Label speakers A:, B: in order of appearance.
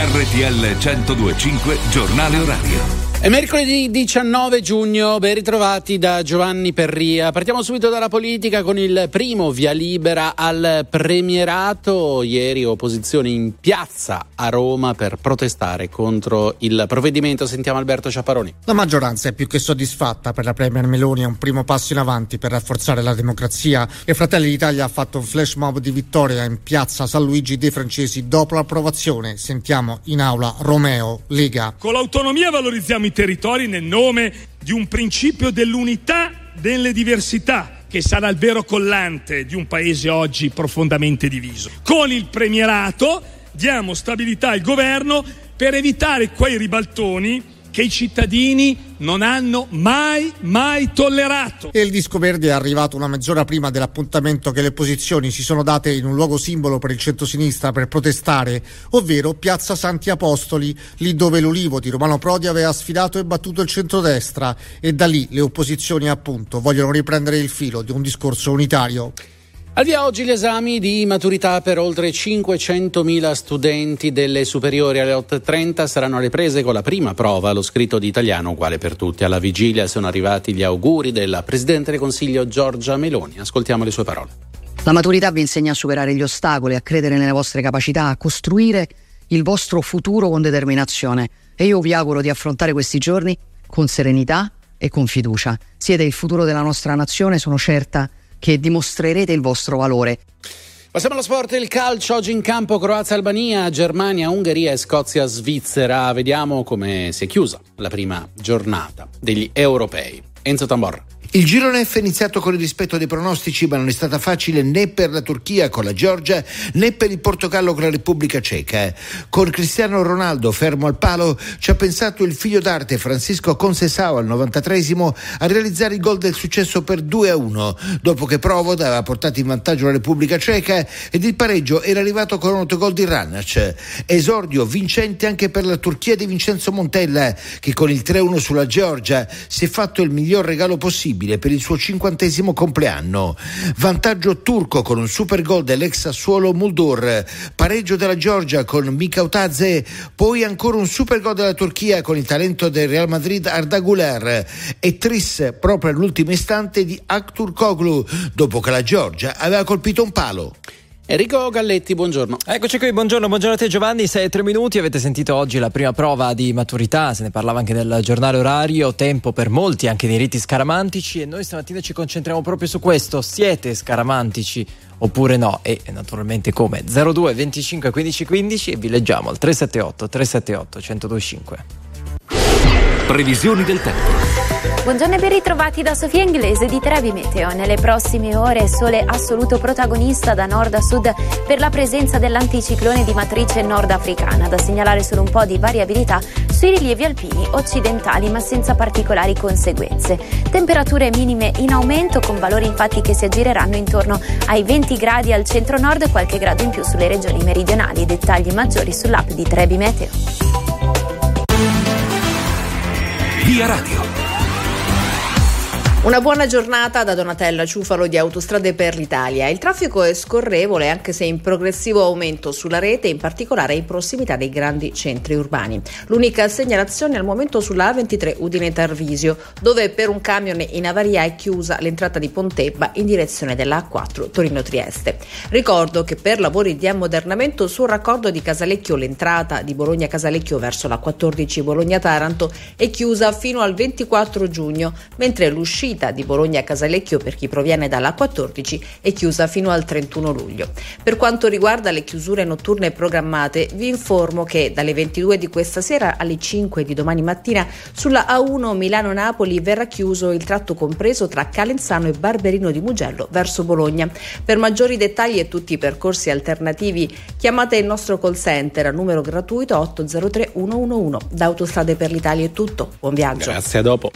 A: RTL 102.5 Giornale Orario.
B: È mercoledì 19 giugno, ben ritrovati da Giovanni Perria. Partiamo subito dalla politica con il primo via libera al premierato. Ieri opposizione in piazza a Roma per protestare contro il provvedimento. Sentiamo Alberto Ciapparoni.
C: La maggioranza è più che soddisfatta. Per la Premier Meloni è un primo passo in avanti per rafforzare la democrazia e Fratelli d'Italia ha fatto un flash mob di vittoria in piazza San Luigi dei Francesi dopo l'approvazione. Sentiamo in aula Romeo, Lega.
D: Con l'autonomia valorizziamo i territori nel nome di un principio dell'unità delle diversità, che sarà il vero collante di un paese oggi profondamente diviso. Con il premierato diamo stabilità al governo per evitare quei ribaltoni che i cittadini non hanno mai tollerato.
C: E il disco verde è arrivato una mezz'ora prima dell'appuntamento che le opposizioni si sono date in un luogo simbolo per il centrosinistra per protestare, ovvero Piazza Santi Apostoli, lì dove l'Ulivo di Romano Prodi aveva sfidato e battuto il centrodestra, e da lì le opposizioni appunto vogliono riprendere il filo di un discorso unitario.
B: Al via oggi gli esami di maturità per oltre 500.000 studenti delle superiori. Alle 8.30 saranno le prese con la prima prova, lo scritto di italiano uguale per tutti. Alla vigilia sono arrivati gli auguri della Presidente del Consiglio Giorgia Meloni. Ascoltiamo le sue parole.
E: La maturità vi insegna a superare gli ostacoli, a credere nelle vostre capacità, a costruire il vostro futuro con determinazione. E io vi auguro di affrontare questi giorni con serenità e con fiducia. Siete il futuro della nostra nazione, sono certa che dimostrerete il vostro valore.
B: Passiamo allo sport e il calcio. Oggi in campo Croazia-Albania, Germania, Ungheria e Scozia-Svizzera. Vediamo come si è chiusa la prima giornata degli europei. Enzo Tamborra.
F: Il girone F è iniziato con il rispetto dei pronostici, ma non è stata facile né per la Turchia con la Georgia né per il Portogallo con la Repubblica Ceca. Con Cristiano Ronaldo fermo al palo ci ha pensato il figlio d'arte Francisco Conceição al 93esimo a realizzare il gol del successo per 2-1, dopo che Provod aveva portato in vantaggio la Repubblica Ceca ed il pareggio era arrivato con un autogol di Ranac. Esordio vincente anche per la Turchia di Vincenzo Montella, che con il 3-1 sulla Georgia si è fatto il miglior regalo possibile per il suo 50° compleanno. Vantaggio turco con un super gol dell'ex Sassuolo Muldur, pareggio della Georgia con Mikautadze, poi ancora un super gol della Turchia con il talento del Real Madrid Arda Güler e tris proprio all'ultimo istante di Aktürkoğlu dopo che la Georgia aveva colpito un palo.
B: Enrico Galletti, buongiorno.
G: Eccoci qui, buongiorno a te Giovanni, 6-3 minuti, avete sentito oggi la prima prova di maturità, se ne parlava anche nel giornale orario, tempo per molti anche dei riti scaramantici e noi stamattina ci concentriamo proprio su questo, siete scaramantici oppure no? E naturalmente come? 02 25 15 15 e vi leggiamo al 378 378 1025.
A: Previsioni del tempo.
H: Buongiorno e ben ritrovati da Sofia Inglese di Trebi Meteo. Nelle prossime ore sole assoluto protagonista da nord a sud per la presenza dell'anticiclone di matrice nordafricana. Da segnalare solo un po' di variabilità sui rilievi alpini occidentali ma senza particolari conseguenze. Temperature minime in aumento con valori infatti che si aggireranno intorno ai 20 gradi al centro-nord, qualche grado in più sulle regioni meridionali. Dettagli maggiori sull'app di Trebi Meteo.
A: Via Radio.
I: Una buona giornata da Donatella Ciufalo di Autostrade per l'Italia. Il traffico è scorrevole anche se in progressivo aumento sulla rete, in particolare in prossimità dei grandi centri urbani. L'unica segnalazione al momento sulla A23 Udine-Tarvisio, dove per un camion in avaria è chiusa l'entrata di Pontebba in direzione della A4 Torino-Trieste. Ricordo che per lavori di ammodernamento sul raccordo di Casalecchio l'entrata di Bologna-Casalecchio verso la 14 Bologna-Taranto è chiusa fino al 24 giugno, mentre l'uscita di Bologna-Casalecchio per chi proviene dalla 14 è chiusa fino al 31 luglio. Per quanto riguarda le chiusure notturne programmate, vi informo che dalle 22 di questa sera alle 5 di domani mattina sulla A1 Milano-Napoli verrà chiuso il tratto compreso tra Calenzano e Barberino di Mugello verso Bologna. Per maggiori dettagli e tutti i percorsi alternativi chiamate il nostro call center a numero gratuito 803 111. Da Autostrade per l'Italia è tutto. Buon viaggio.
B: Grazie, a dopo.